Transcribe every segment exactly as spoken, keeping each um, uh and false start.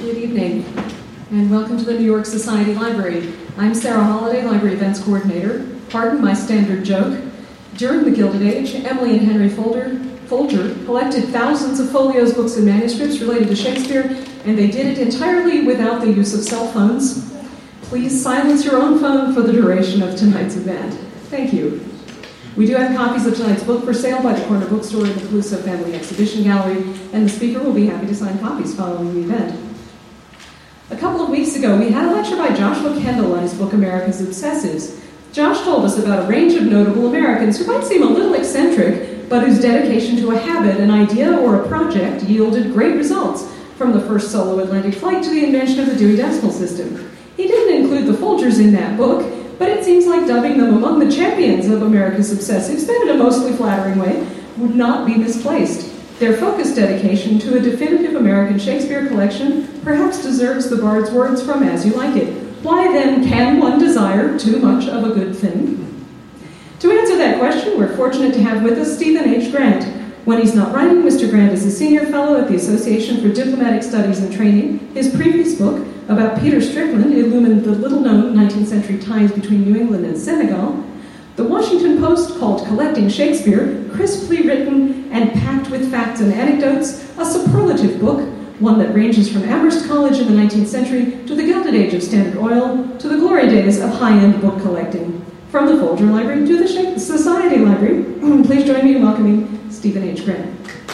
Good evening, and welcome to the New York Society Library. I'm Sarah Holliday, Library Events Coordinator. Pardon my standard joke. During the Gilded Age, Emily and Henry Folger, Folger collected thousands of folios, books, and manuscripts related to Shakespeare, and they did it entirely without the use of cell phones. Please silence your own phone for the duration of tonight's event. Thank you. We do have copies of tonight's book for sale by the corner bookstore in the Caluso Family Exhibition Gallery, and the speaker will be happy to sign copies following the event. A couple of weeks ago, we had a lecture by Joshua Kendall on his book, America's Obsessives. Josh told us about a range of notable Americans who might seem a little eccentric, but whose dedication to a habit, an idea, or a project yielded great results, from the first solo Atlantic flight to the invention of the Dewey Decimal System. He didn't include the Folgers in that book, but it seems like dubbing them among the champions of America's Obsessives, then in a mostly flattering way, would not be misplaced. Their focused dedication to a definitive American Shakespeare collection perhaps deserves the bard's words from As You Like It. Why then can one desire too much of a good thing? To answer that question, we're fortunate to have with us Stephen H. Grant. When he's not writing, Mister Grant is a senior fellow at the Association for Diplomatic Studies and Training. His previous book, about Peter Strickland, illumined the little-known nineteenth century ties between New England and Senegal. The Washington Post called Collecting Shakespeare, crisply written and packed with facts and anecdotes, a superlative book, one that ranges from Amherst College in the nineteenth century to the Gilded Age of Standard Oil to the glory days of high-end book collecting. From the Folger Library to the Shakespeare Society Library, please join me in welcoming Stephen H. Grant.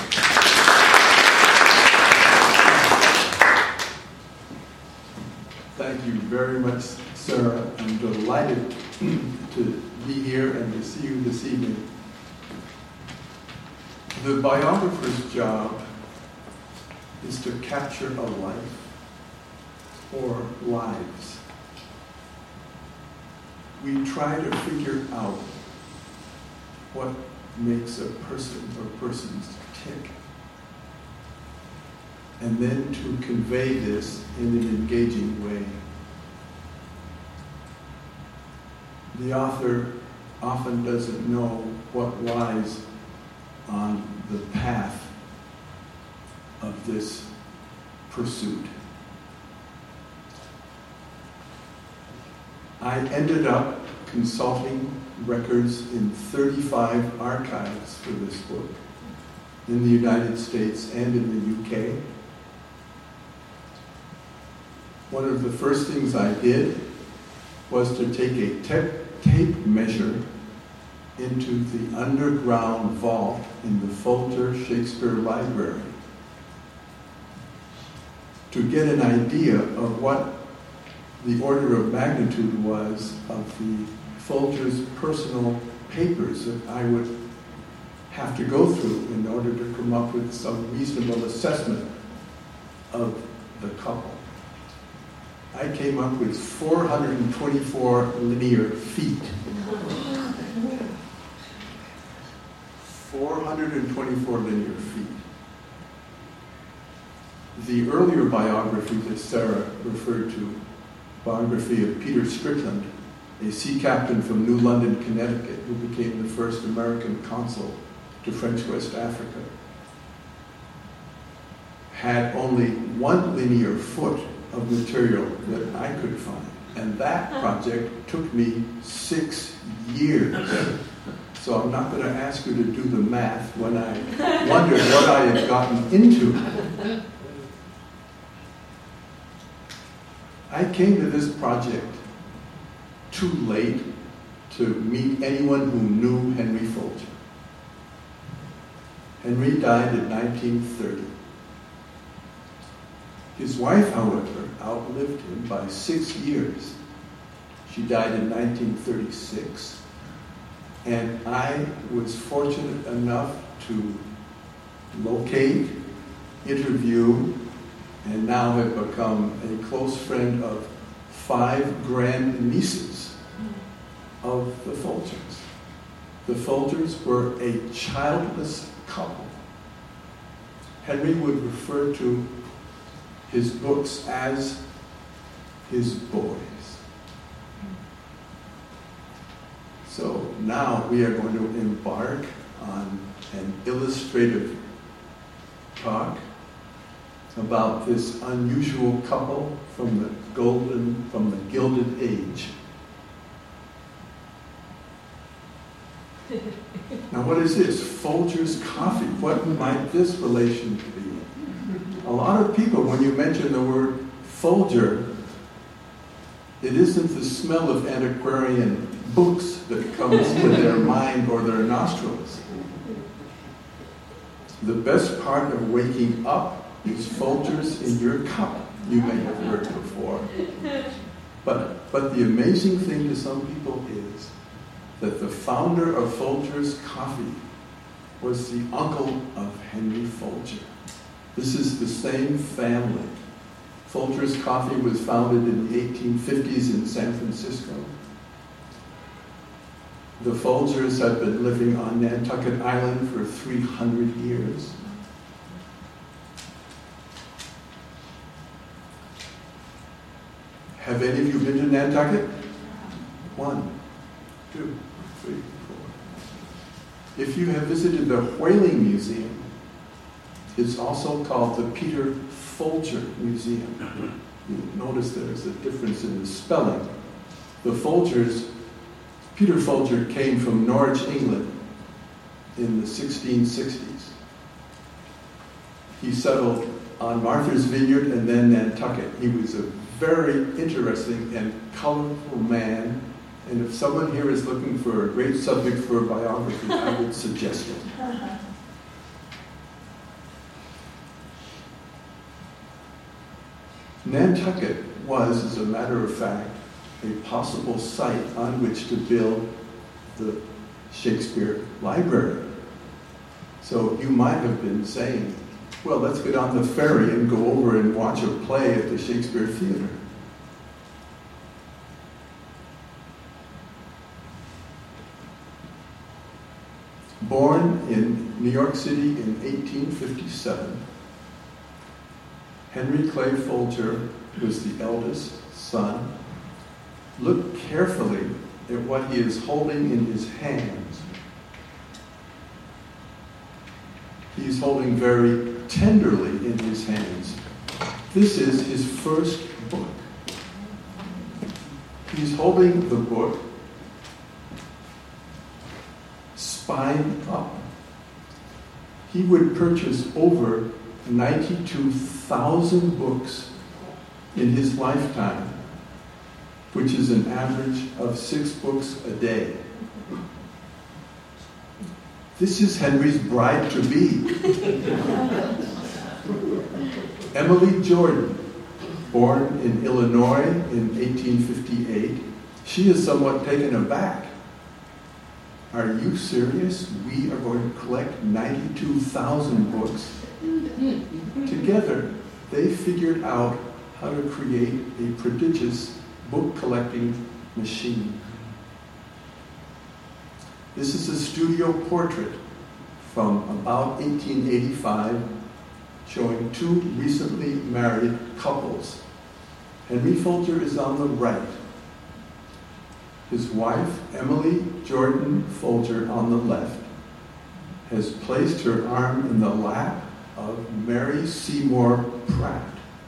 Thank you very much, Sarah. I'm delighted to be here and to see you this evening. The biographer's job is to capture a life or lives. We try to figure out what makes a person or persons tick, and then to convey this in an engaging way. The author often doesn't know what lies on the path of this pursuit. I ended up consulting records in thirty-five archives for this book in the United States and in the U K. One of the first things I did was to take a te- tape measure into the underground vault in the Folger Shakespeare Library to get an idea of what the order of magnitude was of the Folger's personal papers that I would have to go through in order to come up with some reasonable assessment of the couple. I came up with four hundred twenty-four linear feet. four hundred twenty-four linear feet. The earlier biography that Sarah referred to, biography of Peter Strickland, a sea captain from New London, Connecticut, who became the first American consul to French West Africa, had only one linear foot of material that I could find. And that project took me six years. So I'm not going to ask you to do the math when I wondered what I had gotten into. I came to this project too late to meet anyone who knew Henry Folger. Henry died in nineteen thirty. His wife, however, outlived him by six years. She died in nineteen thirty-six. And I was fortunate enough to locate, interview, and now have become a close friend of five grand-nieces of the Folgers. The Folgers were a childless couple. Henry would refer to his books as his boys. So now we are going to embark on an illustrative talk about this unusual couple from the golden, from the Gilded Age. Now what is this? Folgers coffee. What might this relation be? A lot of people, when you mention the word Folger, it isn't the smell of antiquarian books that comes to their mind or their nostrils. The best part of waking up is Folgers in your cup, you may have heard before. But, but the amazing thing to some people is that the founder of Folgers Coffee was the uncle of Henry Folger. This is the same family. Folgers Coffee was founded in the eighteen fifties in San Francisco. The Folgers have been living on Nantucket Island for three hundred years. Have any of you been to Nantucket? One, two, three, four. If you have visited the Whaling Museum, it's also called the Peter Folger Museum. You'll notice there's a difference in the spelling. The Folgers, Peter Folger came from Norwich, England in the sixteen sixties. He settled on Martha's Vineyard and then Nantucket. He was a very interesting and colorful man, and if someone here is looking for a great subject for a biography, I would suggest it. Nantucket was, as a matter of fact, a possible site on which to build the Shakespeare Library. So you might have been saying, well, let's get on the ferry and go over and watch a play at the Shakespeare Theater. Born in New York City in eighteen fifty-seven, Henry Clay Folger was the eldest son. Look carefully at what he is holding in his hands. He is holding very tenderly in his hands. This is his first book. He's holding the book spine up. He would purchase over ninety-two thousand books in his lifetime, which is an average of six books a day. This is Henry's bride-to-be. Emily Jordan, born in Illinois in eighteen fifty-eight. She is somewhat taken aback. Are you serious? We are going to collect ninety-two thousand books? Together, they figured out how to create a prodigious book collecting machine. This is a studio portrait from about eighteen eighty-five showing two recently married couples. Henry Folger is on the right. His wife, Emily Jordan Folger, on the left, has placed her arm in the lap of Mary Seymour Pratt.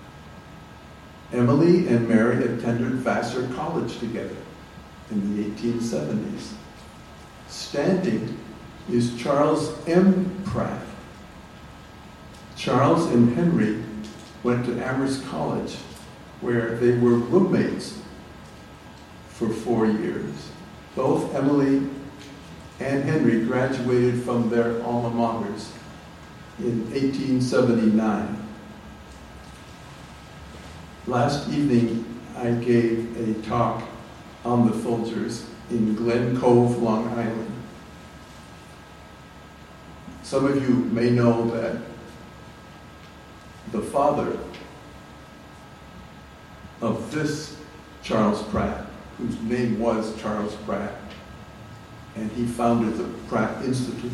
Emily and Mary attended Vassar College together in the eighteen seventies. Standing is Charles M. Pratt. Charles and Henry went to Amherst College, where they were roommates for four years. Both Emily and Henry graduated from their alma maters in eighteen seventy-nine. Last evening, I gave a talk on the Folgers in Glen Cove, Long Island. Some of you may know that the father of this Charles Pratt, whose name was Charles Pratt, and he founded the Pratt Institute.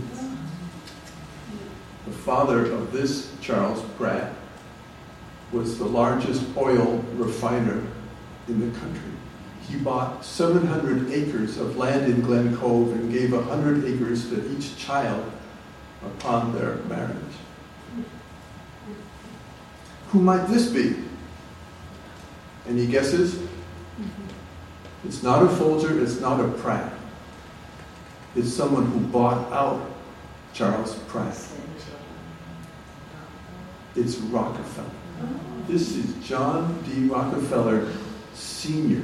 The father of this Charles Pratt was the largest oil refiner in the country. He bought seven hundred acres of land in Glen Cove and gave one hundred acres to each child upon their marriage. who might this be? Any guesses? It's not a Folger, it's not a Pratt. It's someone who bought out Charles Pratt. It's Rockefeller. This is John D. Rockefeller Senior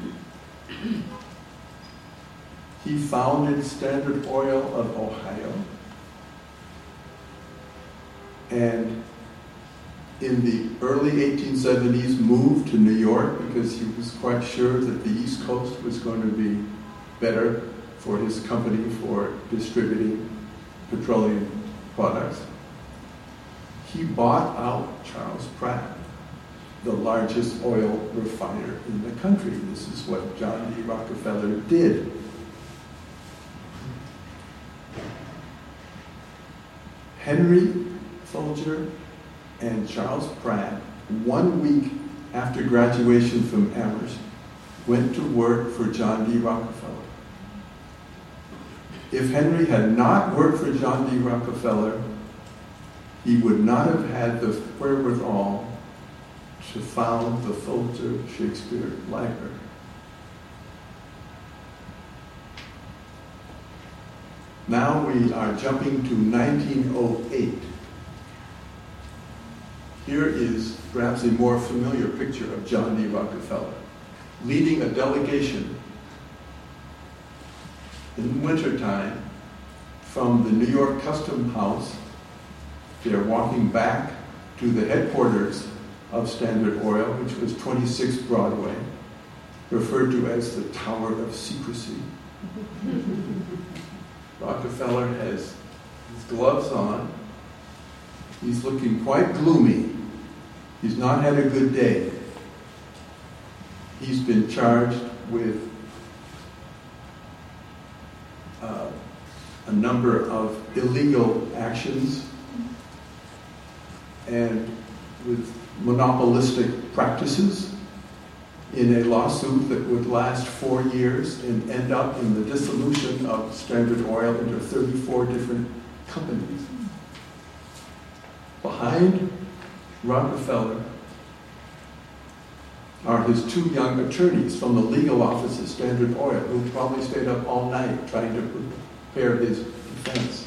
He founded Standard Oil of Ohio, and in the early eighteen seventies moved to New York because he was quite sure that the East Coast was going to be better for his company for distributing petroleum products. He bought out Charles Pratt, the largest oil refiner in the country. This is what John D. Rockefeller did. Henry Folger and Charles Pratt, one week after graduation from Amherst, went to work for John D. Rockefeller. If Henry had not worked for John D. Rockefeller, he would not have had the wherewithal to found the Folger Shakespeare Library. Now we are jumping to nineteen oh eight. Here is perhaps a more familiar picture of John D. Rockefeller leading a delegation in wintertime from the New York Custom House. They're walking back to the headquarters of Standard Oil, which was twenty-six Broadway, referred to as the Tower of Secrecy. Rockefeller has his gloves on. He's looking quite gloomy. He's not had a good day. He's been charged with uh, a number of illegal actions and with monopolistic practices in a lawsuit that would last four years and end up in the dissolution of Standard Oil into thirty-four different companies. Behind Rockefeller are his two young attorneys from the legal office of Standard Oil, who probably stayed up all night trying to prepare his defense.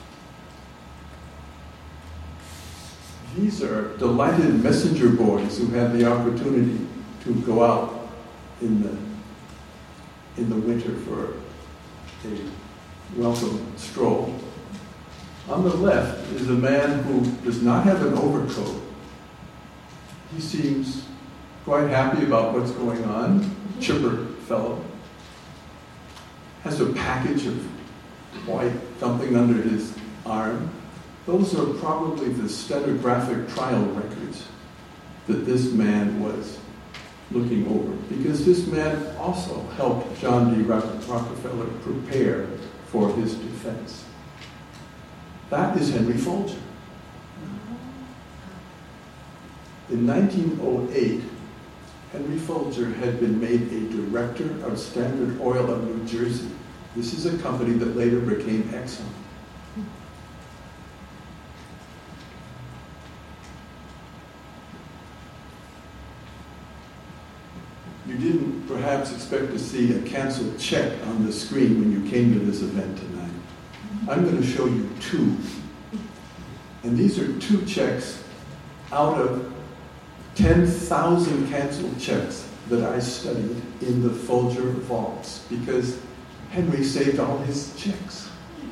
These are delighted messenger boys who had the opportunity to go out in the in the winter for a welcome stroll. On the left is a man who does not have an overcoat. He seems quite happy about what's going on, chipper fellow. Has a package of white something under his arm. Those are probably the stenographic trial records that this man was looking over, because this man also helped John D. Rockefeller prepare for his defense. That is Henry Folger. In nineteen oh eight, Henry Folger had been made a director of Standard Oil of New Jersey. This is a company that later became Exxon. You didn't perhaps expect to see a canceled check on the screen when you came to this event tonight. I'm going to show you two. And these are two checks out of ten thousand canceled checks that I studied in the Folger vaults, because Henry saved all his checks.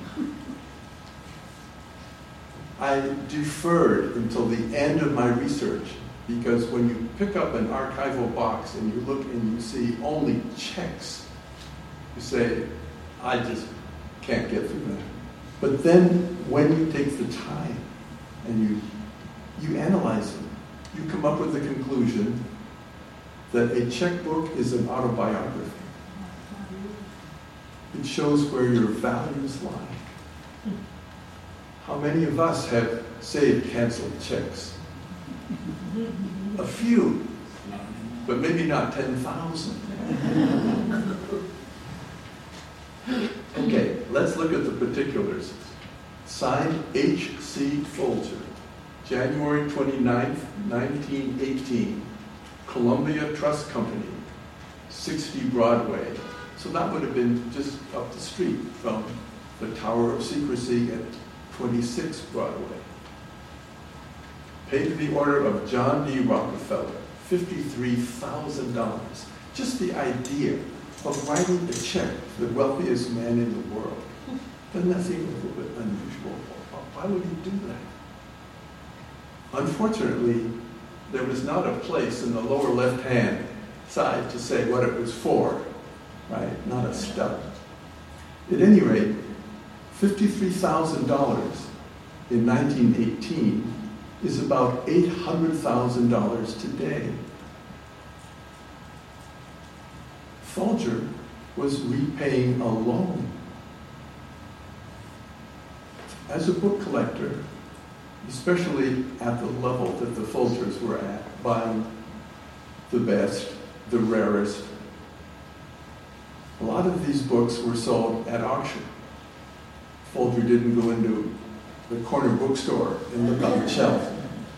I deferred until the end of my research, because when you pick up an archival box and you look and you see only checks, you say, I just can't get through that. But then when you take the time and you, you analyze them, you come up with the conclusion that a checkbook is an autobiography. It shows where your values lie. How many of us have saved canceled checks? A few, but maybe not ten thousand. Okay, let's look at the particulars. Signed H C Folger, January twenty-ninth, nineteen eighteen, Columbia Trust Company, sixty Broadway. So that would have been just up the street from the Tower of Secrecy at twenty-six Broadway. Paid to the order of John D. Rockefeller, fifty-three thousand dollars. Just the idea of writing a check to the wealthiest man in the world. Doesn't that seem a little bit unusual? Why would he do that? Unfortunately, there was not a place in the lower left-hand side to say what it was for, right? Not a stub. At any rate, fifty-three thousand dollars in nineteen eighteen is about eight hundred thousand dollars today. Folger was repaying a loan. As a book collector, especially at the level that the Folgers were at, buying the best, the rarest, a lot of these books were sold at auction. Folger didn't go into the corner bookstore and look on the shelf.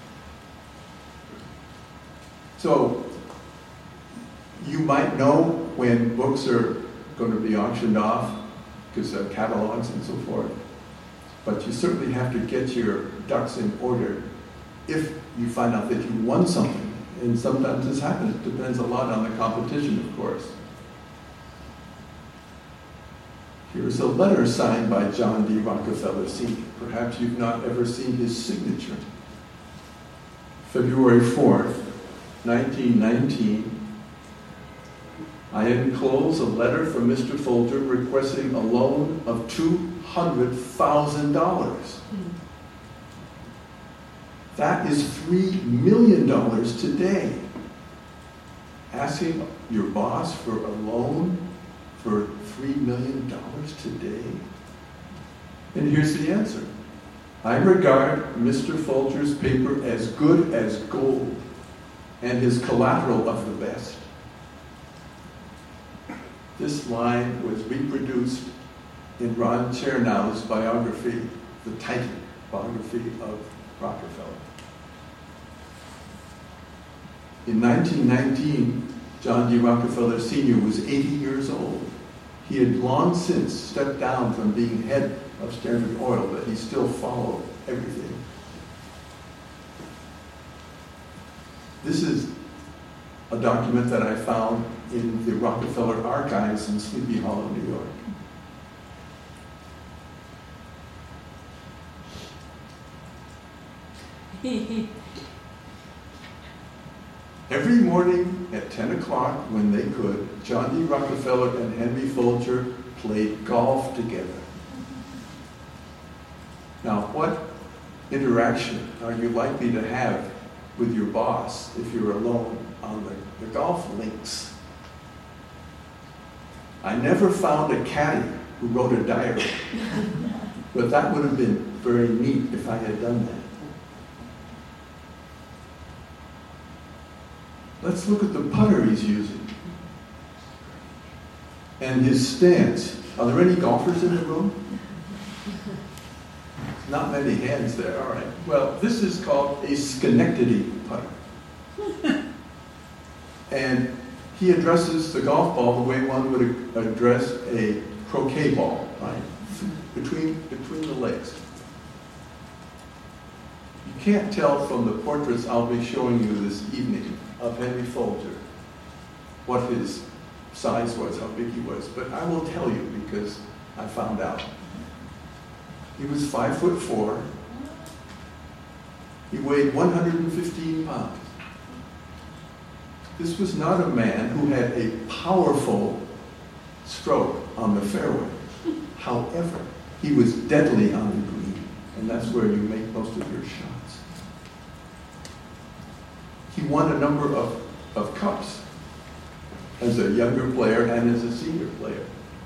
So, you might know when books are going to be auctioned off, because of catalogs and so forth, but you certainly have to get your ducks in order if you find out that you won something. And sometimes this happens. It depends a lot on the competition, of course. Here's a letter signed by John D. Rockefeller Senior Perhaps you've not ever seen his signature. February fourth, nineteen nineteen. I enclose a letter from Mister Folger requesting a loan of two hundred thousand dollars. That is three million dollars today. Asking your boss for a loan for three million dollars today? And here's the answer. I regard Mister Folger's paper as good as gold and his collateral of the best. This line was reproduced in Ron Chernow's biography, the Titan biography of Rockefeller. In nineteen nineteen, John D. Rockefeller Senior was eighty years old. He had long since stepped down from being head of Standard Oil, but he still followed everything. This is a document that I found in the Rockefeller Archives in Sleepy Hollow, New York. Every morning at ten o'clock, when they could, John D. Rockefeller and Henry Folger played golf together. Now, what interaction are you likely to have with your boss if you're alone on the, the golf links? I never found a caddy who wrote a diary, but that would have been very neat if I had done that. Let's look at the putter he's using and his stance. Are there any golfers in the room? Not many hands there, all right. Well, this is called a Schenectady putter. And he addresses the golf ball the way one would address a croquet ball, right? Between, between the legs. You can't tell from the portraits I'll be showing you this evening of Henry Folger what his size was, how big he was, but I will tell you because I found out. He was five foot four. He weighed one hundred fifteen pounds. This was not a man who had a powerful stroke on the fairway. However, he was deadly on the green, and that's where you make most of your shots. He won a number of, of cups as a younger player and as a senior player.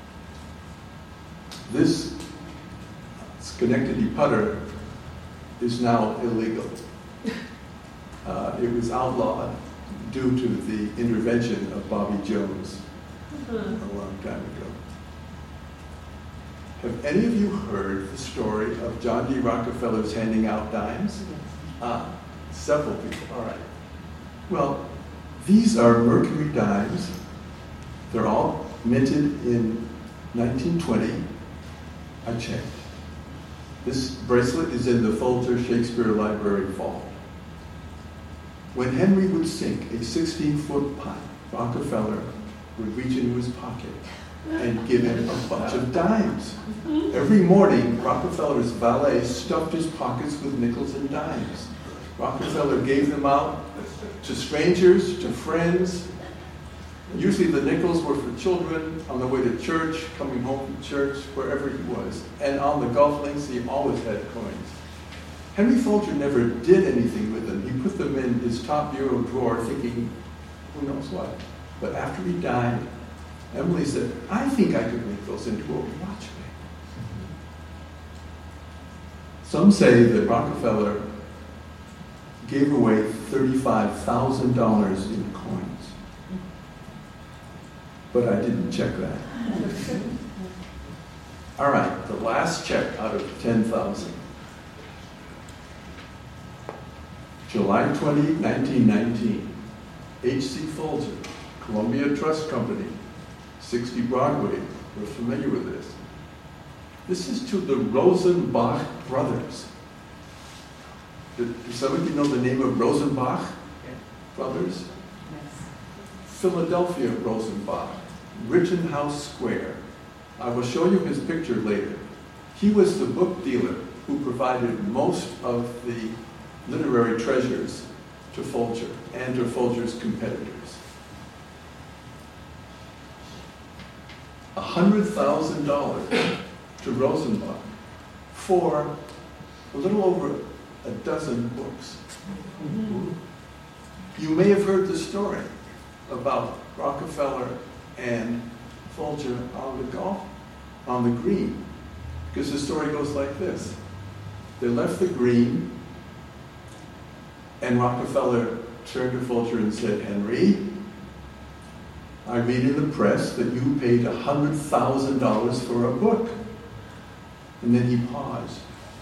This Schenectady putter is now illegal. Uh, it was outlawed due to the intervention of Bobby Jones a long time ago. Have any of you heard the story of John D. Rockefeller's handing out dimes? Ah, several people, all right. Well, these are Mercury dimes. They're all minted in nineteen twenty. I checked. This bracelet is in the Folger Shakespeare Library vault. When Henry would sink a sixteen-foot pot, Rockefeller would reach into his pocket and give him a bunch of dimes. Every morning, Rockefeller's valet stuffed his pockets with nickels and dimes. Rockefeller gave them out to strangers, to friends. Usually the nickels were for children on the way to church, coming home from church, wherever he was. And on the golf links, he always had coins. Henry Folger never did anything with them. He put them in his top bureau drawer thinking, who knows what. But after he died, Emily said, I think I could make those into a watch bag. Some say that Rockefeller gave away thirty-five thousand dollars in coins. But I didn't check that. All right, the last check out of ten thousand. July twentieth, nineteen nineteen. H C Folger, Columbia Trust Company, sixty Broadway. We're familiar with this. This is to the Rosenbach brothers. Does somebody know the name of Rosenbach brothers? Yes. Philadelphia Rosenbach, Rittenhouse Square. I will show you his picture later. He was the book dealer who provided most of the literary treasures to Folger and to Folger's competitors. one hundred thousand dollars to Rosenbach for a little over a dozen books. Mm-hmm. You may have heard the story about Rockefeller and Folger on the golf, on the green, because the story goes like this. They left the green, and Rockefeller turned to Folger and said, Henry, I read in the press that you paid one hundred thousand dollars for a book. And then he paused.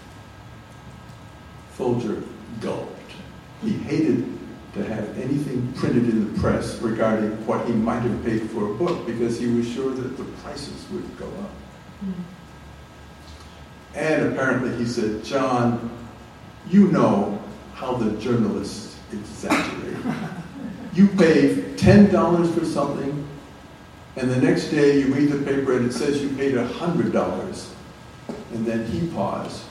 Folger gulped. He hated to have anything printed in the press regarding what he might have paid for a book because he was sure that the prices would go up. Mm. And apparently he said, John, you know how the journalists exaggerate. You pay ten dollars for something, and the next day you read the paper and it says you paid one hundred dollars. And then he paused.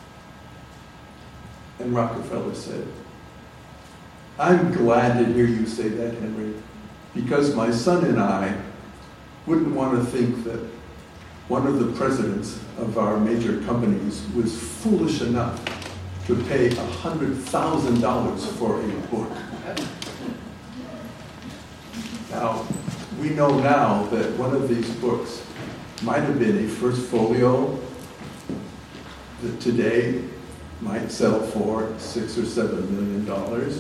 And Rockefeller said, I'm glad to hear you say that, Henry, because my son and I wouldn't want to think that one of the presidents of our major companies was foolish enough to pay one hundred thousand dollars for a book. Now, we know now that one of these books might have been a first folio that today might sell for six or seven million dollars.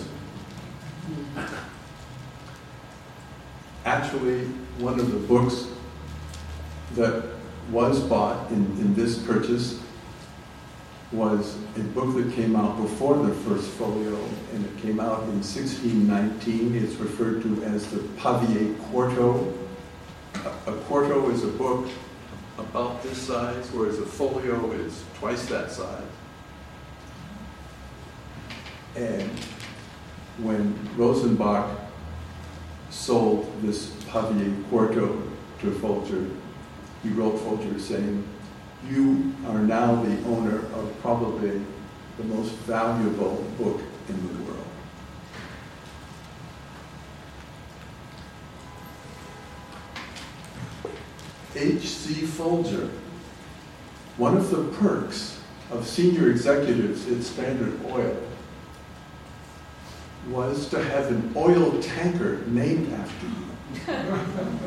Actually, one of the books that was bought in, in this purchase was a book that came out before the first folio, and it came out in sixteen nineteen. It's referred to as the Pavier Quarto. A, a quarto is a book about this size, whereas a folio is twice that size. And when Rosenbach sold this Pavier Quarto to Folger, he wrote Folger saying, you are now the owner of probably the most valuable book in the world. H C Folger, one of the perks of senior executives at Standard Oil was to have an oil tanker named after you.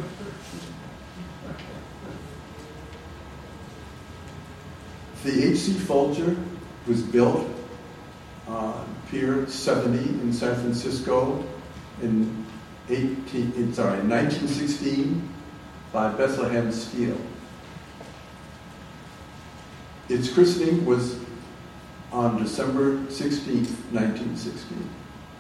The H C Folger was built on Pier seventy in San Francisco in eighteen, in, sorry, nineteen sixteen by Bethlehem Steel. Its christening was on December sixteenth, nineteen sixteen.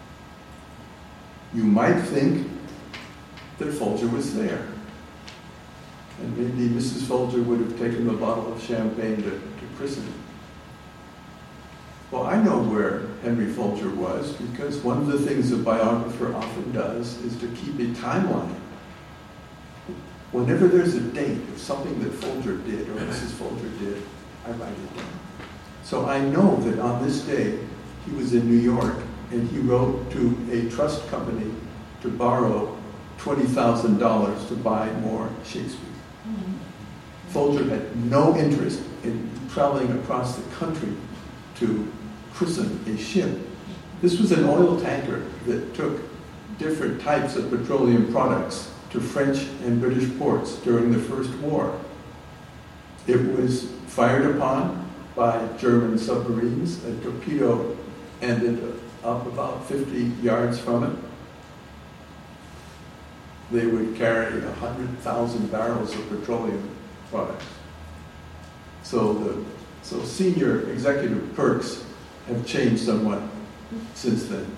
You might think that Folger was there. And maybe Missus Folger would have taken a bottle of champagne to, to christen him. Well, I know where Henry Folger was, because one of the things a biographer often does is to keep a timeline. Whenever there's a date of something that Folger did or Missus Folger did, I write it down. So I know that on this day, he was in New York, and he wrote to a trust company to borrow twenty thousand dollars to buy more Shakespeare. Mm-hmm. Folger had no interest in traveling across the country to christen a ship. This was an oil tanker that took different types of petroleum products to French and British ports during the First War. It was fired upon by German submarines. A torpedo ended up about fifty yards from it. They would carry one hundred thousand barrels of petroleum products. So the so senior executive perks have changed somewhat since then.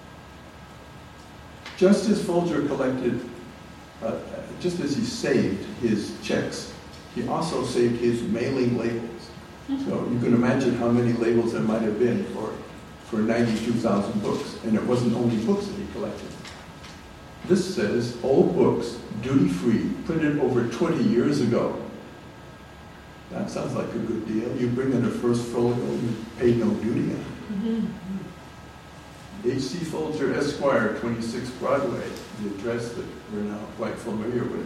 Just as Folger collected, uh, just as he saved his checks, he also saved his mailing labels. So you can imagine how many labels there might have been for, for ninety-two thousand books. And it wasn't only books that he collected. This says, old books, duty-free, printed over twenty years ago. That sounds like a good deal. You bring in a first folio, you pay no duty on it. Mm-hmm. H C Folger, Esquire, twenty-six Broadway, the address that we're now quite familiar with.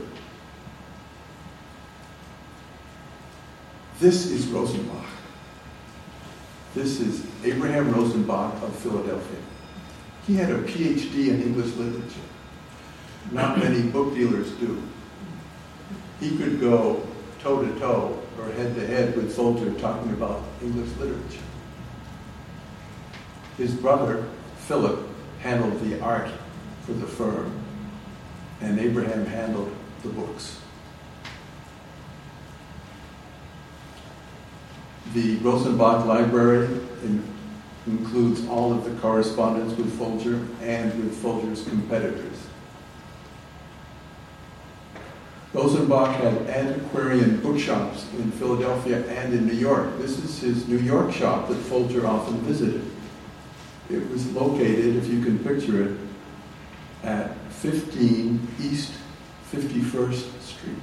This is Rosenbach. This is Abraham Rosenbach of Philadelphia. He had a P H D in English literature. Not many book dealers do. He could go toe-to-toe or head-to-head with Folger talking about English literature. His brother, Philip, handled the art for the firm, and Abraham handled the books. The Rosenbach Library in, includes all of the correspondence with Folger and with Folger's competitors. Rosenbach had antiquarian bookshops in Philadelphia and in New York. This is his New York shop that Folger often visited. It was located, if you can picture it, at fifteen East fifty-first Street.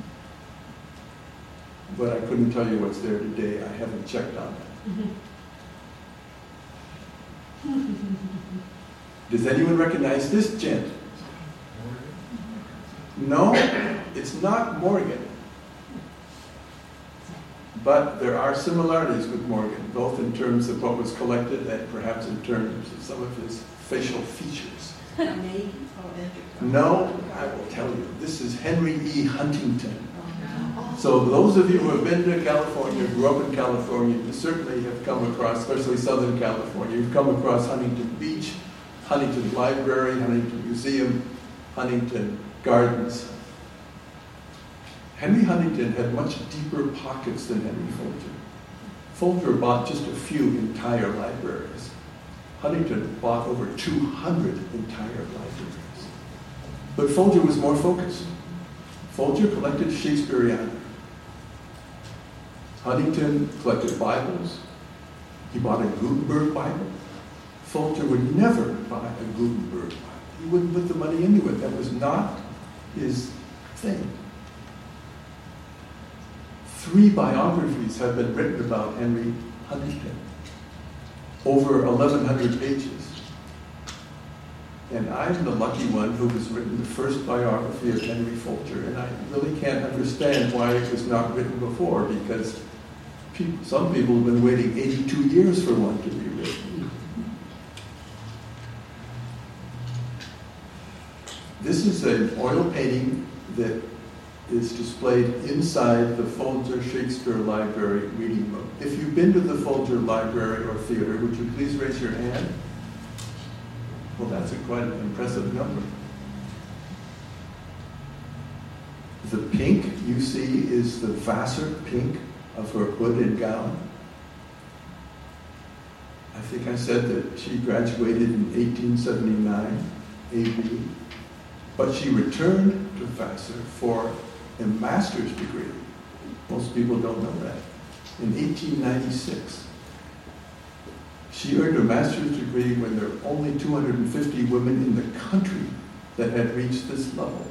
But I couldn't tell you what's there today. I haven't checked on it. Does anyone recognize this gent? No, it's not Morgan. But there are similarities with Morgan, both in terms of what was collected and perhaps in terms of some of his facial features. No, I will tell you. This is Henry E. Huntington. So those of you who have been to California, grew up in California, you certainly have come across, especially Southern California, you've come across Huntington Beach, Huntington Library, Huntington Museum, Huntington Gardens. Henry Huntington had much deeper pockets than Henry Folger. Folger bought just a few entire libraries. Huntington bought over two hundred entire libraries. But Folger was more focused. Folger collected Shakespearean. Huntington collected Bibles. He bought a Gutenberg Bible. Folger would never buy a Gutenberg Bible. He wouldn't put the money into it. That was not his thing. Three biographies have been written about Henry Huntington. Over eleven hundred pages. And I'm the lucky one who has written the first biography of Henry Folger, and I really can't understand why it was not written before, because people, some people have been waiting eighty-two years for one to be written. This is an oil painting that is displayed inside the Folger Shakespeare Library reading room. If you've been to the Folger Library or Theater, would you please raise your hand? Well, that's a quite an impressive number. The pink you see is the Vassar pink of her hood and gown. think I said that she graduated in eighteen seventy-nine A D, but she returned to Vassar for a master's degree. Most people don't know that. In eighteen ninety-six. She earned a master's degree when there were only two hundred fifty women in the country that had reached this level.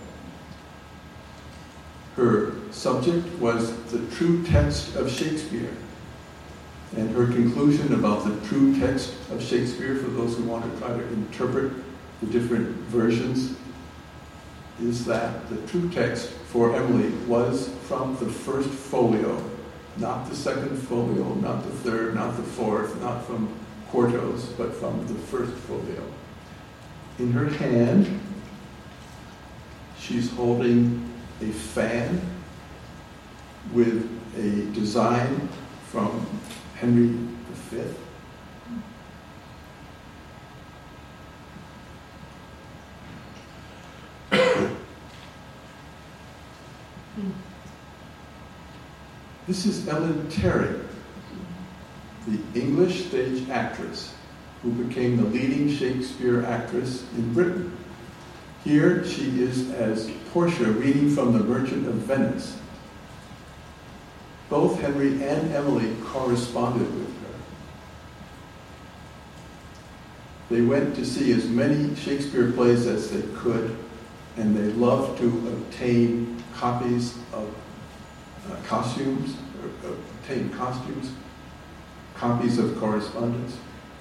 Her subject was the true text of Shakespeare. And her conclusion about the true text of Shakespeare, for those who want to try to interpret the different versions, is that the true text for Emily was from the first folio, not the second folio, not the third, not the fourth, not from quartos, but from the first folio. In her hand, she's holding a fan with a design from Henry the Fifth. This is Ellen Terry, the English stage actress who became the leading Shakespeare actress in Britain. Here she is as Portia reading from The Merchant of Venice. Both Henry and Emily corresponded with her. They went to see as many Shakespeare plays as they could, and they loved to obtain copies of uh, costumes, or obtain costumes, copies of correspondence.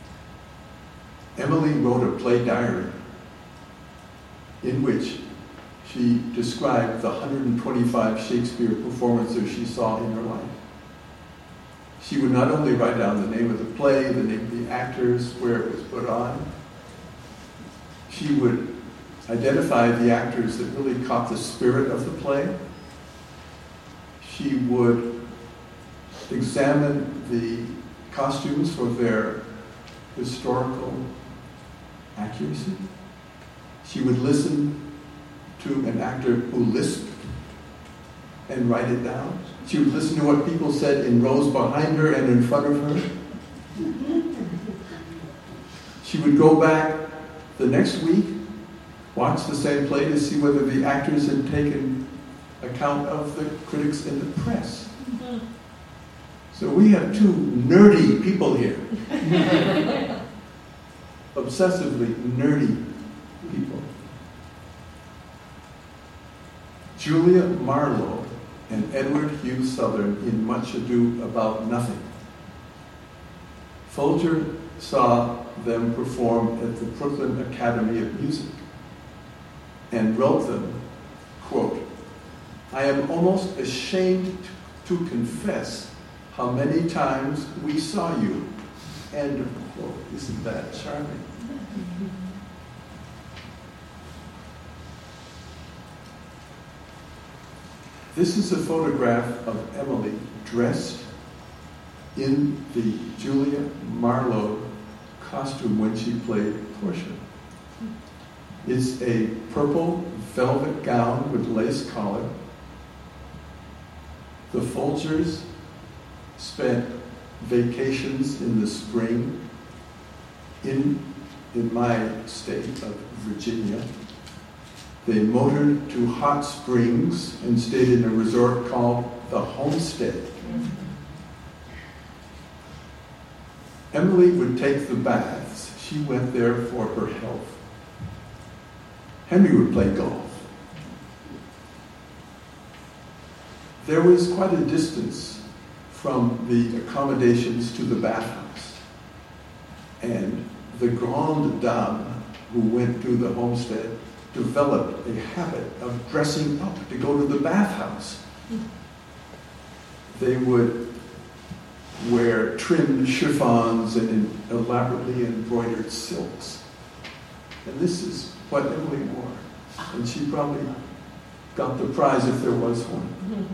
Emily wrote a play diary in which she described the one hundred twenty-five Shakespeare performances she saw in her life. She would not only write down the name of the play, the name of the actors, where it was put on, she would identify the actors that really caught the spirit of the play. She would examine the costumes for their historical accuracy. She would listen to an actor who lisped and write it down. She would listen to what people said in rows behind her and in front of her. She would go back the next week, watch the same play to see whether the actors had taken account of the critics in the press. So we have two nerdy people here. Obsessively nerdy people. Julia Marlowe and Edward Hugh Southern in Much Ado About Nothing. Folger saw them perform at the Brooklyn Academy of Music and wrote them, quote, "I am almost ashamed to confess how many times we saw you," end of quote. Isn't that charming? This is a photograph of Emily dressed in the Julia Marlowe costume when she played Portia. It's a purple velvet gown with lace collar. The Folgers spent vacations in the spring in, in my state of Virginia. They motored to Hot Springs and stayed in a resort called the Homestead. Emily would take the baths. She went there for her health. Henry would play golf. There was quite a distance from the accommodations to the bathhouse. And the grande dame who went to the Homestead developed a habit of dressing up to go to the bathhouse. They would wear trimmed chiffons and elaborately embroidered silks. And this is what Emily wore. And she probably got the prize if there was one.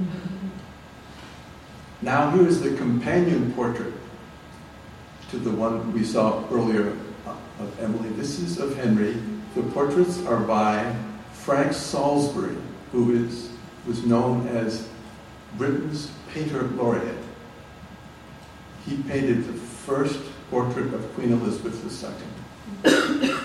Now here's the companion portrait to the one we saw earlier of Emily. This is of Henry. The portraits are by Frank Salisbury, who is, was known as Britain's painter laureate. He painted the first portrait of Queen Elizabeth the Second.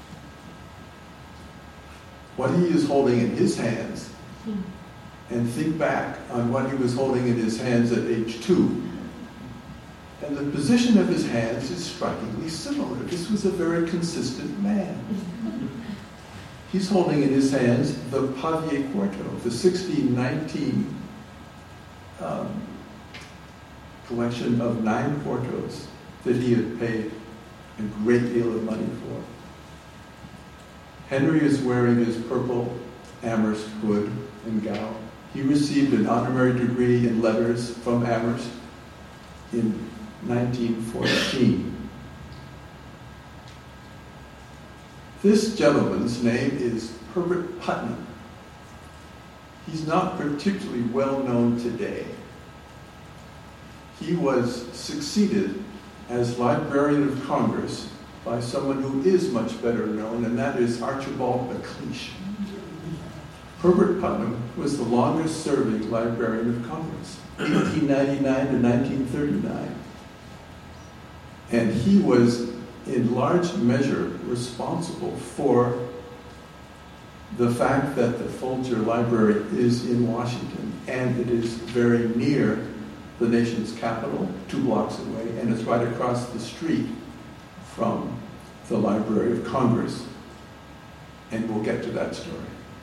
What he is holding in his hands, and think back on what he was holding in his hands at age two. And the position of his hands is strikingly similar. This was a very consistent man. He's holding in his hands the Pavie Quarto, the sixteen nineteen um, collection of nine quartos that he had paid a great deal of money for. Henry is wearing his purple Amherst hood and gown. He received an honorary degree in letters from Amherst in nineteen fourteen. This gentleman's name is Herbert Putnam. He's not particularly well known today. He was succeeded as Librarian of Congress by someone who is much better known, and that is Archibald MacLeish. Herbert Putnam was the longest serving Librarian of Congress, eighteen ninety-nine to nineteen thirty-nine. And he was in large measure responsible for the fact that the Folger Library is in Washington, and it is very near the nation's capital, two blocks away, and it's right across the street from the Library of Congress. And we'll get to that story.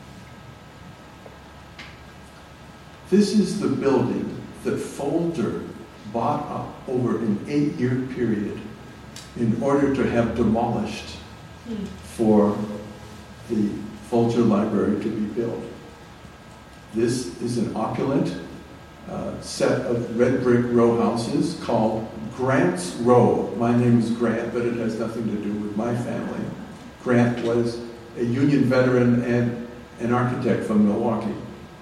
This is the building that Folger bought up over an eight-year period in order to have demolished for the Folger Library to be built. This is an opulent uh, set of red brick row houses called Grant's Row. My name is Grant, but it has nothing to do with my family. Grant was a Union veteran and an architect from Milwaukee.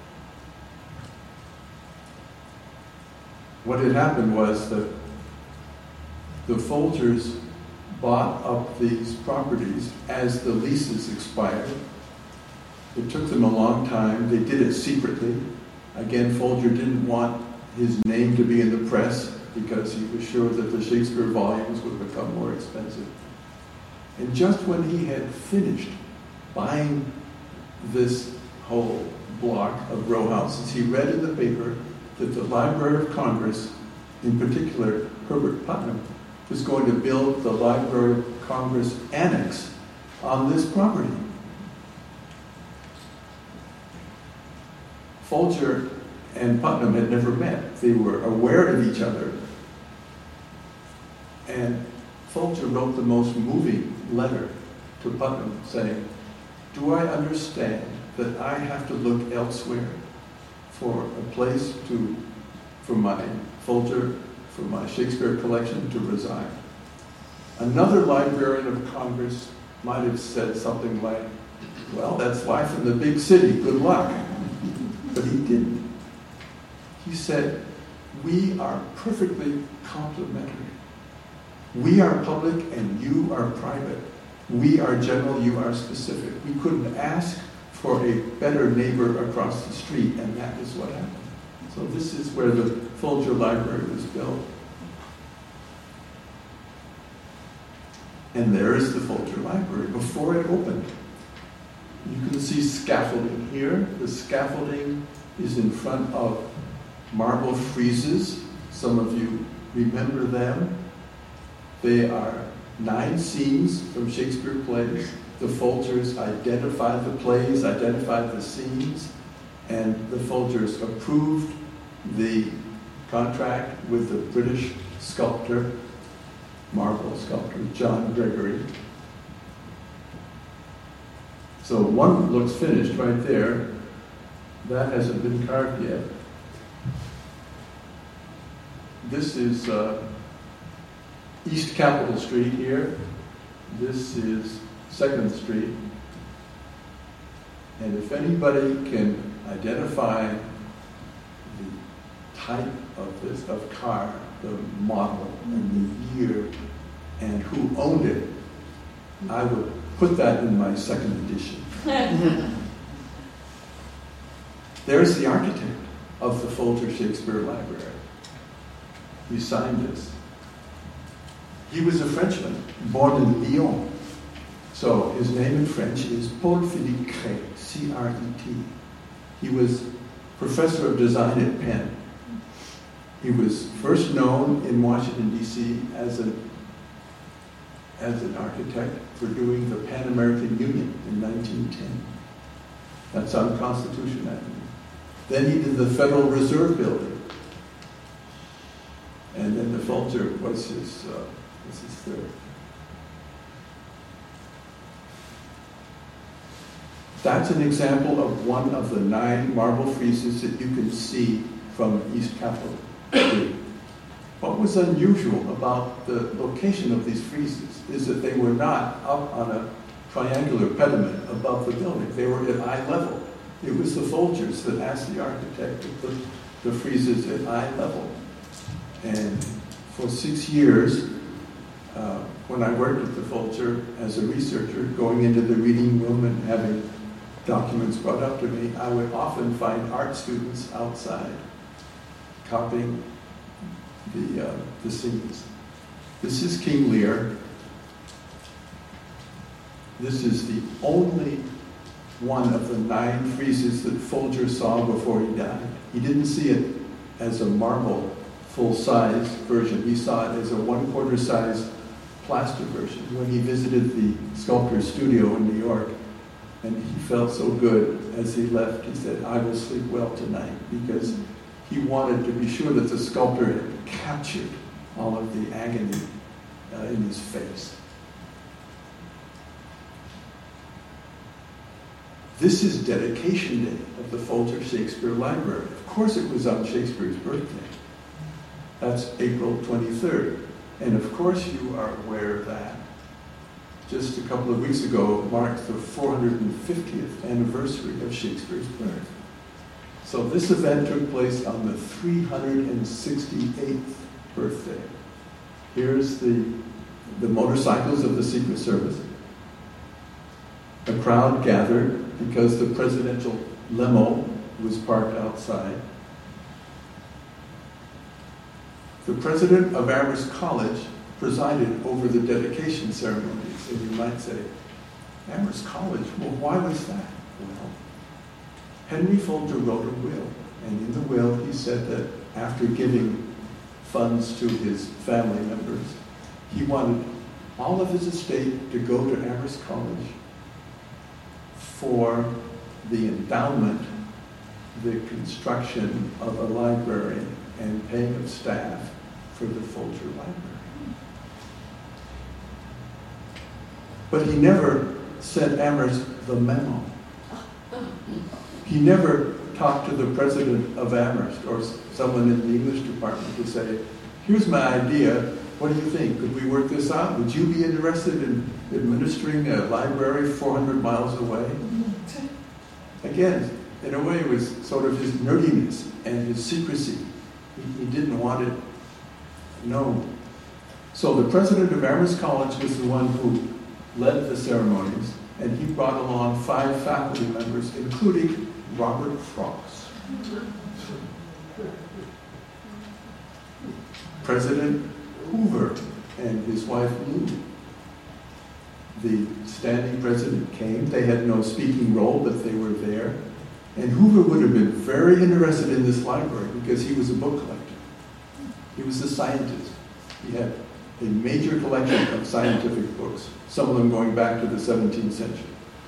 What had happened was that the Folgers bought up these properties as the leases expired. It took them a long time. They did it secretly. Again, Folger didn't want his name to be in the press because he was sure that the Shakespeare volumes would become more expensive. And just when he had finished buying this whole block of row houses, he read in the paper that the Library of Congress, in particular Herbert Putnam, was going to build the Library of Congress Annex on this property. Folger and Putnam had never met. They were aware of each other. And Folger wrote the most moving letter to Putnam saying, "Do I understand that I have to look elsewhere for a place to, for my Folger, for my Shakespeare collection to reside?" Another Librarian of Congress might have said something like, "Well, that's life in the big city, good luck." But he didn't. He said, "We are perfectly complementary. We are public and you are private. We are general, you are specific. We couldn't ask for a better neighbor across the street," and that is what happened. So this is where the Folger Library was built. And there is the Folger Library before it opened. You can see scaffolding here. The scaffolding is in front of marble friezes. Some of you remember them. They are nine scenes from Shakespeare plays. The Folgers identified the plays, identified the scenes, and the Folgers approved the contract with the British sculptor, marble sculptor, John Gregory. So one looks finished right there. That hasn't been carved yet. This is uh, East Capitol Street here. This is Second Street. And if anybody can identify the type of this, of car, the model and the year, and who owned it, I would put that in my second edition. There's the architect of the Folger Shakespeare Library. He signed this. He was a Frenchman, born in Lyon. So his name in French is Paul Philippe Cret, C R E T. He was professor of design at Penn. He was first known in Washington, D C as an, as an architect for doing the Pan American Union in nineteen ten. That's on Constitution Avenue. Then he did the Federal Reserve Building. And then the Folger was his, uh, was his third. That's an example of one of the nine marble friezes that you can see from East Capitol Street. What was unusual about the location of these friezes is that they were not up on a triangular pediment above the building. They were at eye level. It was the Folgers that asked the architect to put the friezes at eye level. And for six years, uh, when I worked at the Folger as a researcher, going into the reading room and having documents brought up to me, I would often find art students outside copying the, uh, the scenes. This is King Lear. This is the only one of the nine friezes that Folger saw before he died. He didn't see it as a marble full-size version. He saw it as a one-quarter size plaster version when he visited the sculptor's studio in New York. And he felt so good as he left. He said, I will sleep well tonight, because he wanted to be sure that the sculptor had captured all of the agony uh, in his face. This is dedication day of the Folger Shakespeare Library. Of course it was on Shakespeare's birthday. That's April twenty-third. And of course you are aware that just a couple of weeks ago marked the four hundred fiftieth anniversary of Shakespeare's birth. So this event took place on the three hundred sixty-eighth birthday. Here's the, the motorcycles of the Secret Service. A crowd gathered because the presidential limo was parked outside. The president of Amherst College presided over the dedication ceremonies. And you might say, Amherst College, well, why was that? Well, Henry Folger wrote a will, and in the will he said that after giving funds to his family members, he wanted all of his estate to go to Amherst College for the endowment, the construction of a library, and paying of staff for the Folger Library. But he never sent Amherst the memo. He never talked to the president of Amherst or someone in the English department to say, here's my idea, what do you think? Could we work this out? Would you be interested in administering a library four hundred miles away? Again, in a way it was sort of his nerdiness and his secrecy. He, he didn't want it known. So the president of Amherst College was the one who led the ceremonies, and he brought along five faculty members, including Robert Frost. President Hoover and his wife Lou. The standing president came. They had no speaking role, but they were there. And Hoover would have been very interested in this library because he was a book collector. He was a scientist. He had a major collection of scientific books, some of them going back to the seventeenth century.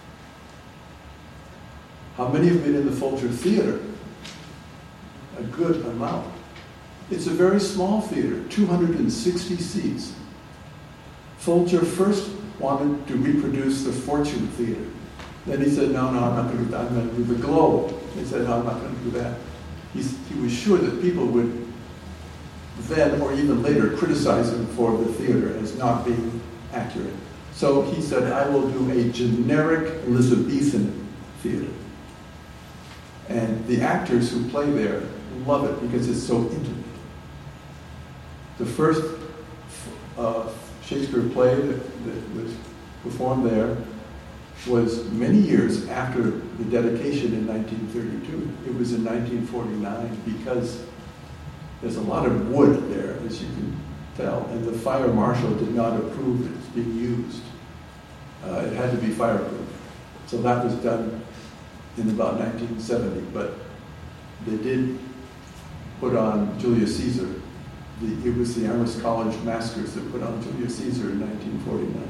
How many have been in the Folger Theater? A good amount. It's a very small theater, two hundred sixty seats. Folger first wanted to reproduce the Fortune Theater. Then he said, no, no, I'm not going to do that. I'm going to do the Globe. He said, no, I'm not going to do that. He's, he was sure that people would then or even later criticize him for the theater as not being accurate. So he said, I will do a generic Elizabethan theater. And the actors who play there love it because it's so intimate. The first uh, Shakespeare play that, that was performed there was many years after the dedication in nineteen thirty-two. It was in nineteen forty-nine because there's a lot of wood there, as you can fell, and the fire marshal did not approve it being used. Uh, it had to be fireproof. So that was done in about nineteen seventy, but they did put on Julius Caesar. The, it was the Amherst College maskers that put on Julius Caesar in nineteen forty-nine.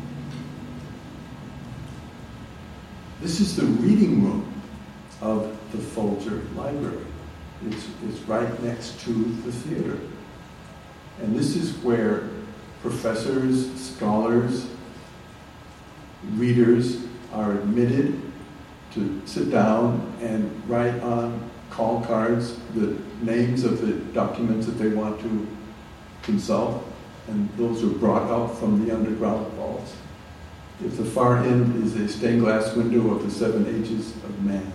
This is the reading room of the Folger Library. It's, it's right next to the theater. And this is where professors, scholars, readers are admitted to sit down and write on call cards the names of the documents that they want to consult, and those are brought up from the underground vaults. At the far end is a stained glass window of the seven ages of man.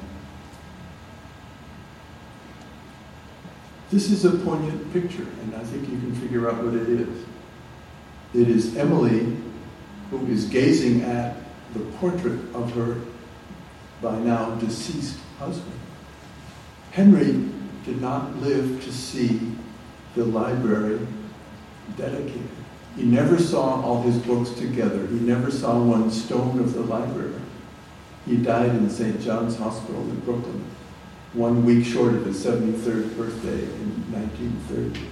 This is a poignant picture, and I think you can figure out what it is. It is Emily who is gazing at the portrait of her by now deceased husband. Henry did not live to see the library dedicated. He never saw all his books together. He never saw one stone of the library. He died in Saint John's Hospital in Brooklyn, one week short of his seventy-third birthday in nineteen thirty.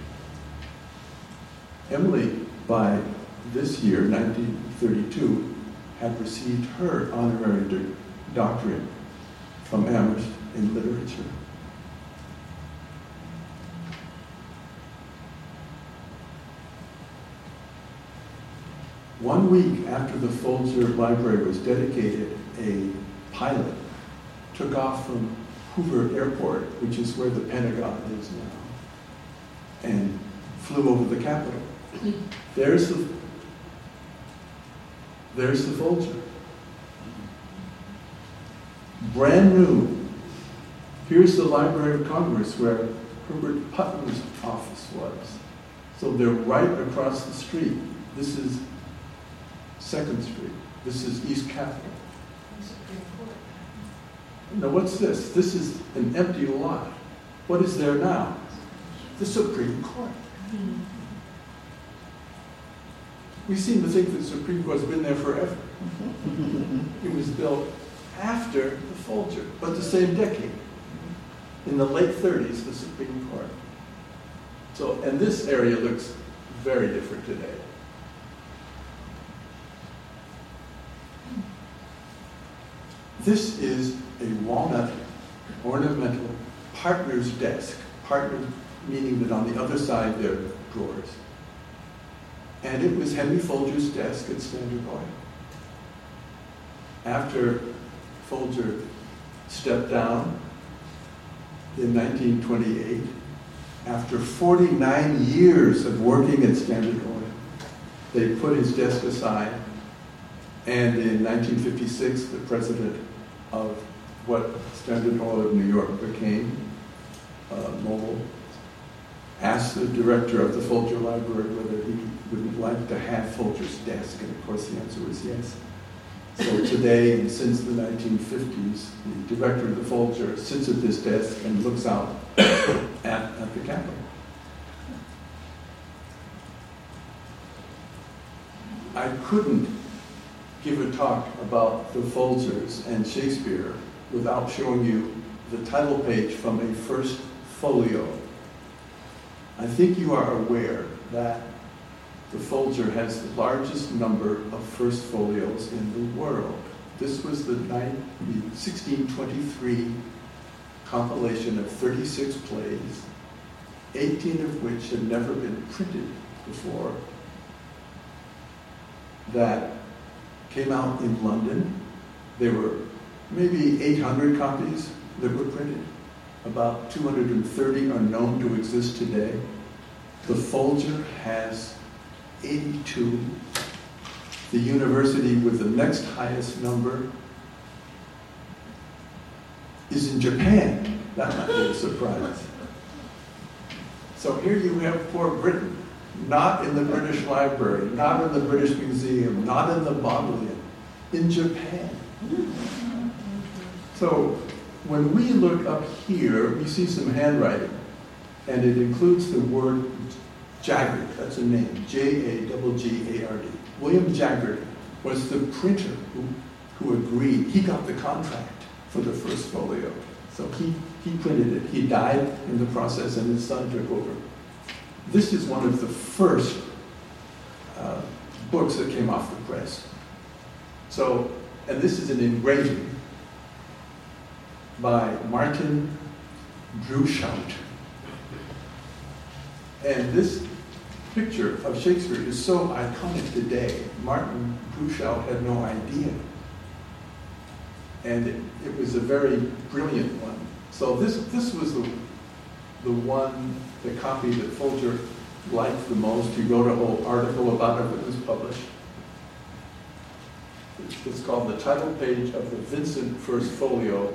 Emily, by this year, nineteen thirty-two, had received her honorary do- doctorate from Amherst in literature. One week after the Folger Library was dedicated, a pilot took off from Hoover Airport, which is where the Pentagon is now, and flew over the Capitol. There's the, there's the Folger. Brand new. Here's the Library of Congress where Herbert Putnam's office was. So they're right across the street. This is Second Street. This is East Capitol. Now what's this? This is an empty lot. What is there now? The Supreme Court. We seem to think the Supreme Court's been there forever. It was built after the Folger, but the same decade. In the late thirties, the Supreme Court. So, and this area looks very different today. This is a walnut ornamental partner's desk. Partner meaning that on the other side there are drawers. And it was Henry Folger's desk at Standard Oil. After Folger stepped down in nineteen twenty-eight, after forty-nine years of working at Standard Oil, they put his desk aside, and in nineteen fifty-six, the president of what Standard Oil of New York became, uh, Mobil, asked the director of the Folger Library whether he would like to have Folger's desk, and of course the answer was yes. So today, and since the nineteen fifties, the director of the Folger sits at this desk and looks out at, at the Capitol. I couldn't give a talk about the Folgers and Shakespeare without showing you the title page from a first folio. I think you are aware that the Folger has the largest number of first folios in the world. This was the sixteen twenty-three compilation of thirty-six plays, eighteen of which had never been printed before, that came out in London. There were maybe eight hundred copies that were printed. About two hundred thirty are known to exist today. The Folger has eighty-two. The university with the next highest number is in Japan. That might be a surprise. So here you have poor Britain, not in the British Library, not in the British Museum, not in the Bodleian, in Japan. So when we look up here, we see some handwriting, and it includes the word Jaggard, that's a name, J A G G A R D. William Jaggard was the printer who, who agreed. He got the contract for the first folio. So he, he printed it. He died in the process and his son took over. This is one of the first uh, books that came off the press. So, and this is an engraving by Martin Drushout. And this picture of Shakespeare is so iconic today. Martin Drushout had no idea. And it, it was a very brilliant one. So this, this was the, the one, the copy that Folger liked the most. He wrote a whole article about it that was published. It's, it's called The Title Page of the Vincent First Folio.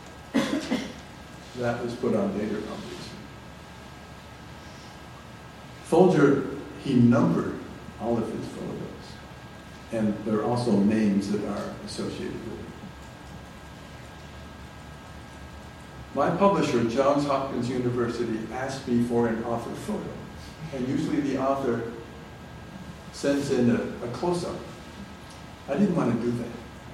That was put on later copies. Folger, he numbered all of his photos. And there are also names that are associated with it. My publisher, Johns Hopkins University, asked me for an author photo. And usually the author sends in a, a close-up. I didn't want to do that.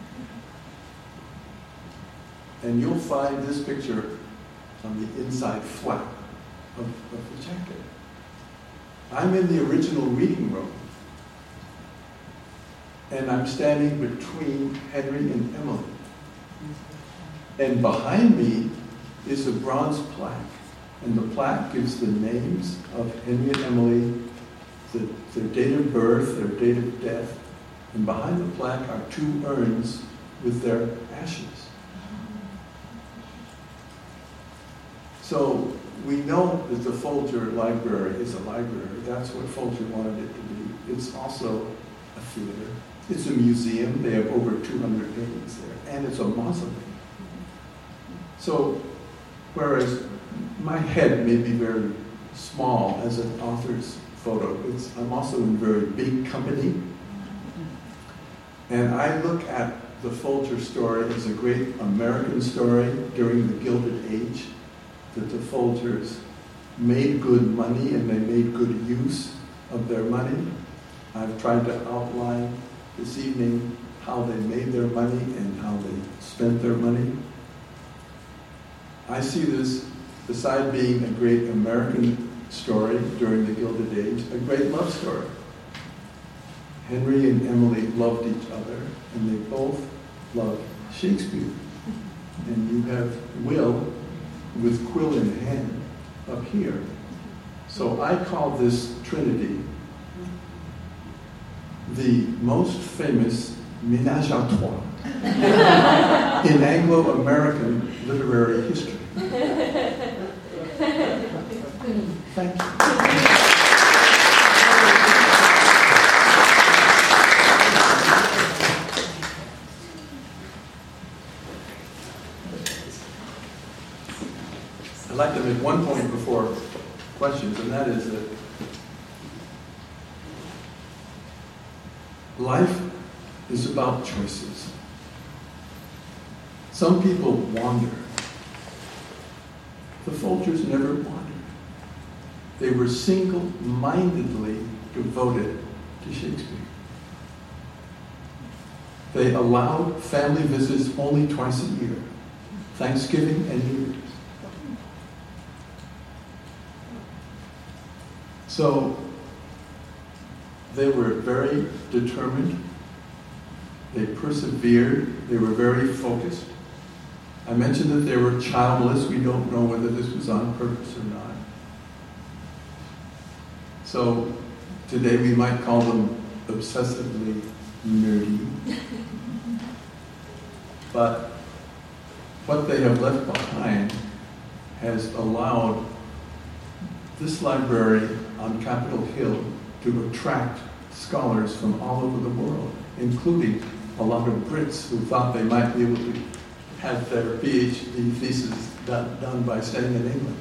And you'll find this picture on the inside flap of, of the jacket. I'm in the original reading room. And I'm standing between Henry and Emily. And behind me is a bronze plaque. And the plaque gives the names of Henry and Emily, the, their date of birth, their date of death. And behind the plaque are two urns with their ashes. So we know that the Folger Library is a library. That's what Folger wanted it to be. It's also a theater. It's a museum. They have over two hundred paintings there. And it's a mausoleum. So, whereas my head may be very small as an author's photo, it's, I'm also in very big company. And I look at the Folger story as a great American story during the Gilded Age, that the Folgers made good money and they made good use of their money. I've tried to outline this evening how they made their money and how they spent their money. I see this, beside being a great American story during the Gilded Age, a great love story. Henry and Emily loved each other, and they both loved Shakespeare. And you have Will with quill in hand up here. So I call this trinity the most famous ménage à trois in Anglo-American literary history. Thank you. I'd like to make one point before questions, and that is that life is about choices. Some people wander. The Folgers never wandered. They were single-mindedly devoted to Shakespeare. They allowed family visits only twice a year, Thanksgiving and New Year's. So they were very determined. They persevered. They were very focused. I mentioned that they were childless. We don't know whether this was on purpose or not. So today we might call them obsessively nerdy. But what they have left behind has allowed this library on Capitol Hill to attract scholars from all over the world, including a lot of Brits who thought they might be able to have their PhD thesis done, done by staying in England.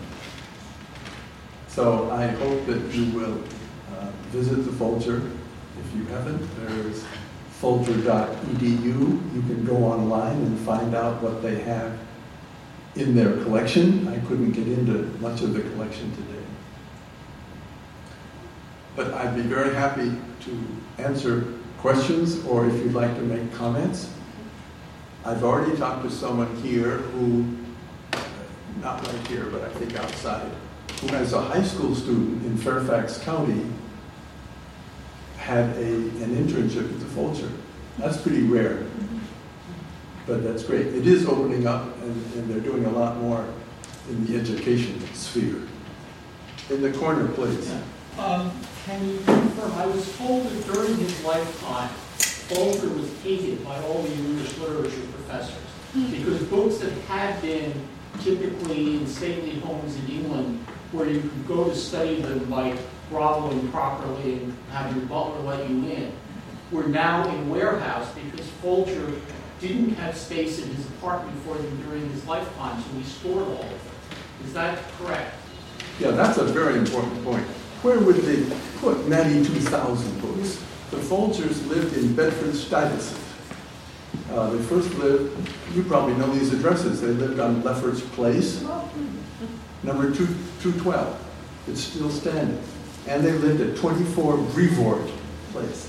So I hope that you will uh, visit the Folger. If you haven't, there's folger dot e d u. You can go online and find out what they have in their collection. I couldn't get into much of the collection today. but I'd be very happy to answer questions, or if you'd like to make comments. I've already talked to someone here who, not right here, but I think outside, who as a high school student in Fairfax County had a, an internship at the Folger. That's pretty rare, but that's great. It is opening up, and, and they're doing a lot more in the education sphere. In the corner, please. Yeah. Um, can you confirm, I was told that during his lifetime, Folger was hated by all the English literature professors because books that had been typically in stately homes in England where you could go to study them by groveling properly and have your butler let you in, were now in warehouse because Folger didn't have space in his apartment for them during his lifetime, so he stored all of them. Is that correct? Yeah, that's a very important point. Where would they put ninety-two thousand books? The Folgers lived in Bedford-Stuyvesant. Uh, they first lived, you probably know these addresses, they lived on Lefferts Place, number two, two twelve. It's still standing. And they lived at twenty-four Brevoort Place.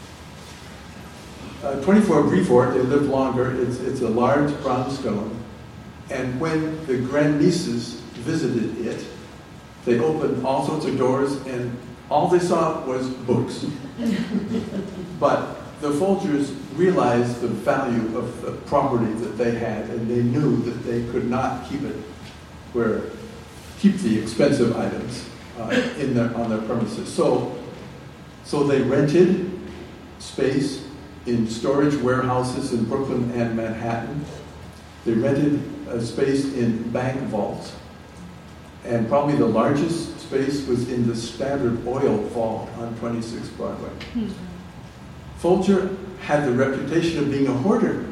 Uh, twenty-four Brevoort, they lived longer. It's, it's a large brownstone. And when the grandnieces visited it, they opened all sorts of doors, and all they saw was books. But the Folgers realized the value of the property that they had, and they knew that they could not keep it where, keep the expensive items uh, in their, on their premises. So, so they rented space in storage warehouses in Brooklyn and Manhattan. They rented a space in bank vaults. And probably the largest space was in the Standard Oil vault on twenty-six Broadway. Mm-hmm. Folger had the reputation of being a hoarder.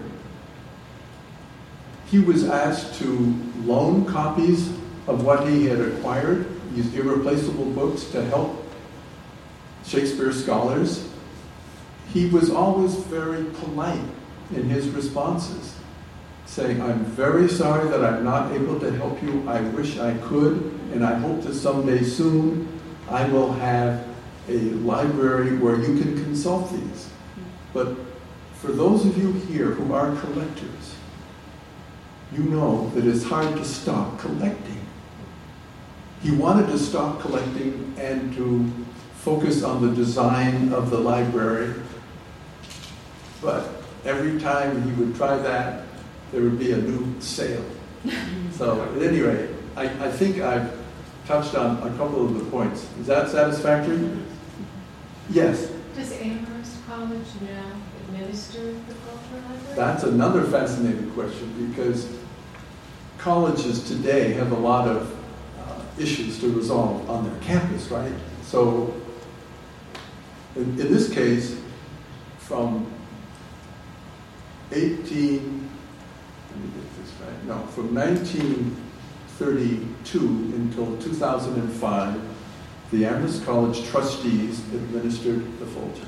He was asked to loan copies of what he had acquired, these irreplaceable books, to help Shakespeare scholars. He was always very polite in his responses, saying, "I'm very sorry that I'm not able to help you. I wish I could, and I hope that someday soon I will have a library where you can consult these." But for those of you here who are collectors, you know that it's hard to stop collecting. He wanted to stop collecting and to focus on the design of the library, but every time he would try that, there would be a new sale. So at any rate, I, I think I've touched on a couple of the points. Is that satisfactory? Yes. Does Amherst College now administer the Folger Library? That's another fascinating question, because colleges today have a lot of uh, issues to resolve on their campus, right? So in, in this case, from eighteen, let me get this right, no, from nineteen thirty-two until two thousand five, the Amherst College trustees administered the Folger.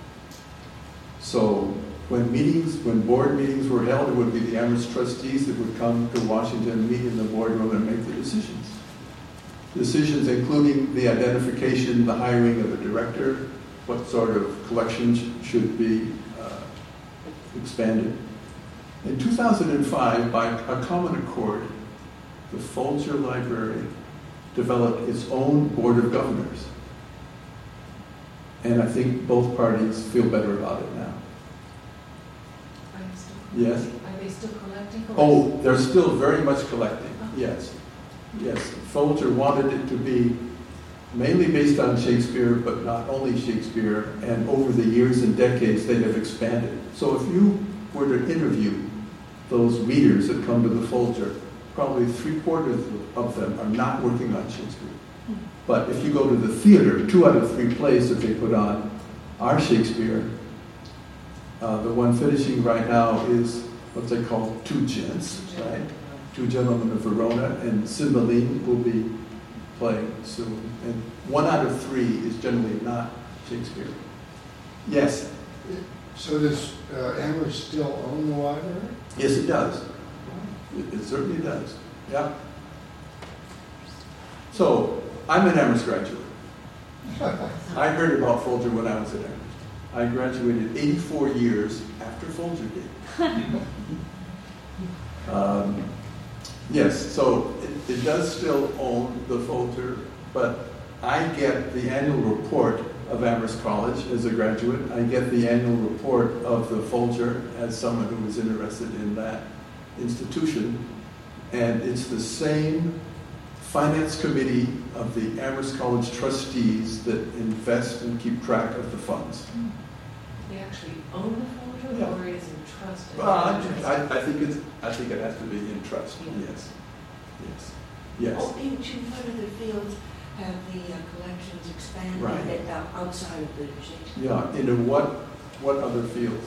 So when meetings, when board meetings were held, it would be the Amherst trustees that would come to Washington, meet in the boardroom, and make the decisions. Decisions including the identification, the hiring of a director, what sort of collections should be uh, expanded. In two thousand five, by a common accord, the Folger Library developed its own board of governors. And I think both parties feel better about it now. Are they still, Yes? are they still collecting? Oh, they're still very much collecting, yes. Yes, Folger wanted it to be mainly based on Shakespeare, but not only Shakespeare, and over the years and decades they have expanded. So if you were to interview those readers that come to the Folger, probably three quarters of them are not working on Shakespeare. But if you go to the theater, two out of three plays that they put on are Shakespeare. Uh, the one finishing right now is what they call Two Gents, right? Two Gentlemen of Verona, and Cymbeline will be playing soon. And one out of three is generally not Shakespeare. Yes? So does uh, Amherst still own the library? Yes, it does. It, it certainly does. Yeah. So, I'm an Amherst graduate. I heard about Folger when I was at Amherst. I graduated eighty-four years after Folger did. um, yes, so it, it does still own the Folger, but I get the annual report of Amherst College as a graduate. I get the annual report of the Folger as someone who was interested in that institution. And it's the same finance committee of the Amherst College trustees that invest and keep track of the funds. They actually own the Folger, Yeah. or is entrusted? Well, I, I, I think it's, I think it has to be in trust, Yeah. yes. Yes, yes. Oh, in two further fields have the uh, collections expanded Right. at, uh, outside of the Shakespeare. Yeah, into what, what other fields?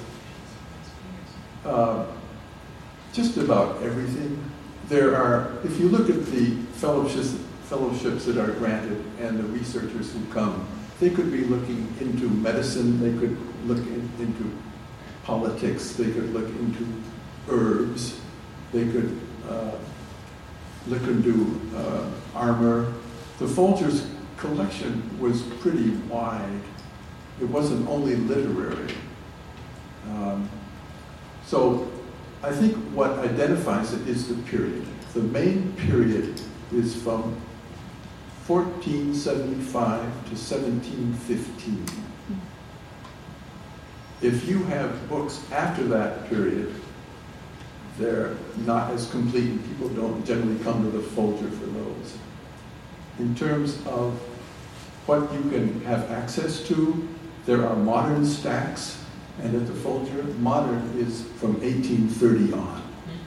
Uh, just about everything. There are, if you look at the fellowships, fellowships that are granted and the researchers who come, they could be looking into medicine, they could look in, into politics, they could look into herbs, they could uh, look into uh, armor. The Folger's collection was pretty wide. It wasn't only literary. Um, so I think what identifies it is the period. The main period is from fourteen seventy-five to seventeen fifteen. If you have books after that period, they're not as complete, and people don't generally come to the Folger for those. In terms of what you can have access to, there are modern stacks, and at the Folger, modern is from eighteen thirty on.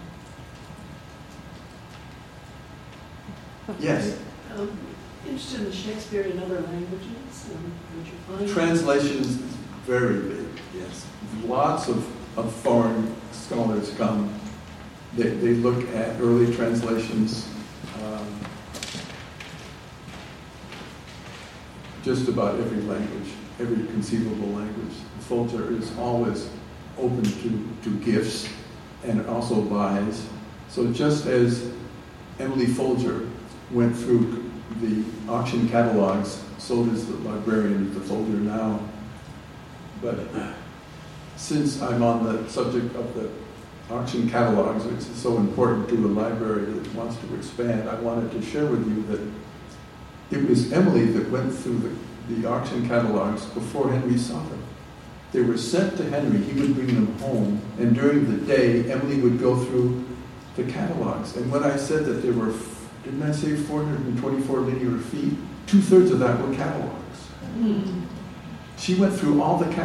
Yes? Um, Interested in the Shakespeare in other languages, um, would you find? Translations is very big, yes. Lots of, of foreign scholars come. They, they look at early translations, um, just about every language, every conceivable language. The Folger is always open to, to gifts, and it also buys. So just as Emily Folger went through the auction catalogs, so does the librarian at the Folger now. But since I'm on the subject of the auction catalogs, which is so important to a library that wants to expand, I wanted to share with you that it was Emily that went through the, the auction catalogs before Henry saw them. They were sent to Henry, he would bring them home, and during the day, Emily would go through the catalogs. And when I said that there were, didn't I say four hundred twenty-four linear feet? Two-thirds of that were catalogs. Mm. She went through all the catalogs.